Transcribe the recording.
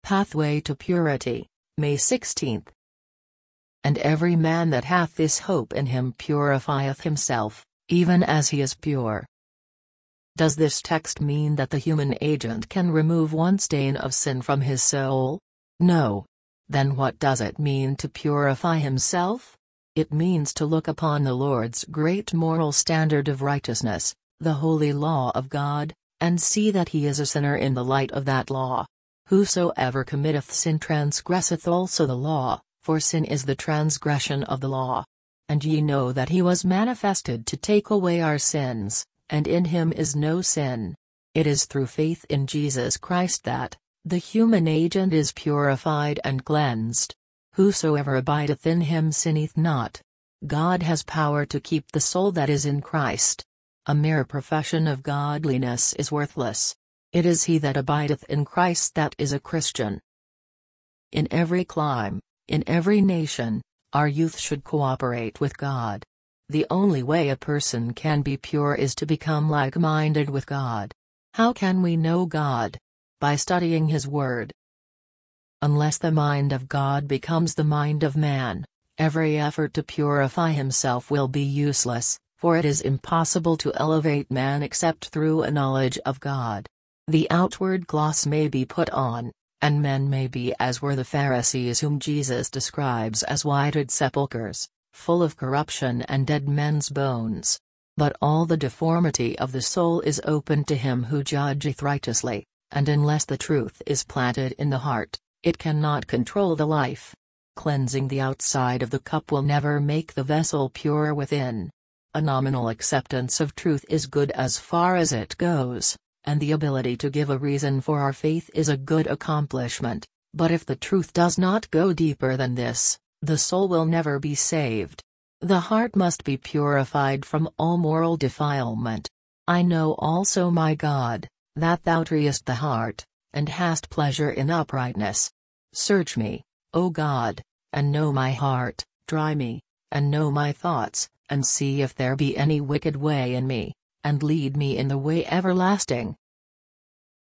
Pathway to Purity, May 16. And every man that hath this hope in him purifieth himself, even as he is pure. Does this text mean that the human agent can remove one stain of sin from his soul? No. Then what does it mean to purify himself? It means to look upon the Lord's great moral standard of righteousness, the holy law of God, and see that he is a sinner in the light of that law. Whosoever committeth sin transgresseth also the law, for sin is the transgression of the law. And ye know that he was manifested to take away our sins, and in him is no sin. It is through faith in Jesus Christ that the human agent is purified and cleansed. Whosoever abideth in him sinneth not. God has power to keep the soul that is in Christ. A mere profession of godliness is worthless. It is he that abideth in Christ that is a Christian. In every clime, in every nation, our youth should cooperate with God. The only way a person can be pure is to become like-minded with God. How can we know God? By studying His Word. Unless the mind of God becomes the mind of man, every effort to purify himself will be useless, for it is impossible to elevate man except through a knowledge of God. The outward gloss may be put on, and men may be as were the Pharisees whom Jesus describes as whited sepulchres, full of corruption and dead men's bones. But all the deformity of the soul is open to him who judgeth righteously, and unless the truth is planted in the heart, it cannot control the life. Cleansing the outside of the cup will never make the vessel pure within. A nominal acceptance of truth is good as far as it goes, and the ability to give a reason for our faith is a good accomplishment, but if the truth does not go deeper than this, the soul will never be saved. The heart must be purified from all moral defilement. I know also, my God, that thou triest the heart, and hast pleasure in uprightness. Search me, O God, and know my heart, try me, and know my thoughts, and see if there be any wicked way in me, and lead me in the way everlasting.